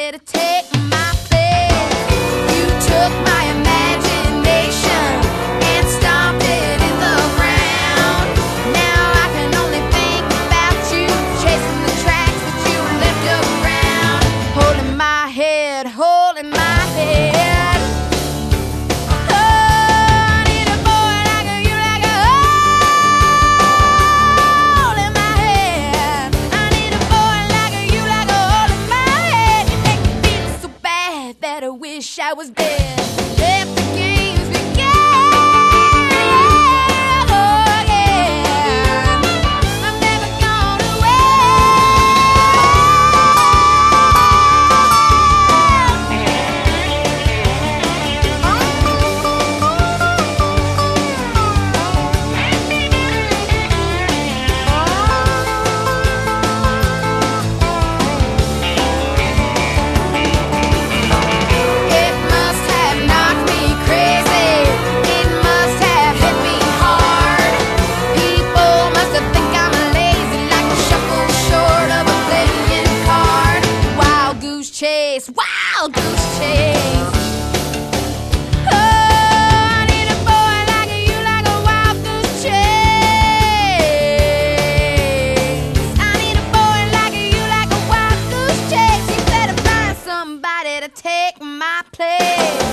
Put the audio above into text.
somebody to take my place. You took my imagination and stomped it in the ground. Now I can only think about you, chasing the tracks that you left around. Holding my head, holding my head. Oh, I need a boy like you, like a hole in my head. I need a boy like you, like a hole in my head. You make me feel so bad that I wish I was dead. Let the games begin. Oh yeah, I'm never gonna It must have knocked me crazy. It must have hit me hard. People must have think I'm lazy, like a shuffle short of a playing card. Wild goose chase, wild goose chase. Oh, I need a boy like you, like a wild goose chase. I need a boy like you, like a wild goose chase. You better find somebody to take my place.